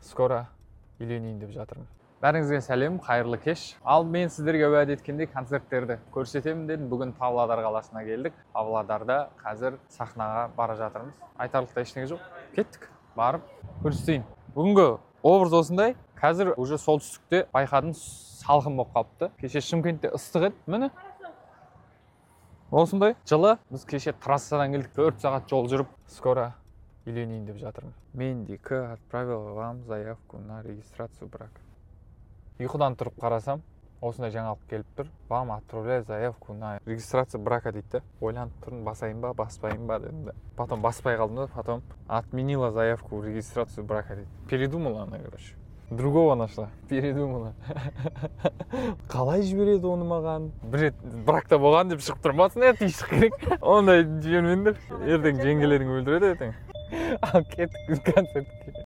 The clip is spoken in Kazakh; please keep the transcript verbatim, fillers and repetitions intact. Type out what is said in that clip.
Скоро үйленейін деп жатырмын. Бәріңізге сәлем, қайырлы кеш. Ал мен сіздерге уәде еткендей концерттерді көрсетемін дедім. Бүгін Павлодар қаласына келдік. Павлодарда қазір сахнаға бара жатырмыз. Айтарлықтай ештеңе жоқ. Кеттік, барып көрсетейін. Бүгінгі образ осындай. Қазір уже солтүстікте байқадым, салқын болып қалыпты. Кеше Шымкентте ыстық еді, міне. Осындай жылы. Біз кеше трассадан келдік, төрт сағат жол жүріп, скоро үйленейін деп жатырмын. Мен Дика отправил вам заявку на регистрацию брака. Ұйқыдан тұрып қарасам, осындай жаңалық келіп тұр. Вам отправляю заявку на регистрацию брака дейді. Ойланып тұрмын, басайын ба, баспайын ба дедім. Потом баспай қалдым да, потом отменила заявку в регистрацию брака дейді. Передумала она, короче. Другого нашла. Передумала. Қалай жібереді оны маған? Бір рет бракта болған деп шығып тұрмасын, е, тиісік керек. Ондай жібермеңдер. Ертең жеңгелерің өлтіреді ертең. Ал кеттік концертке.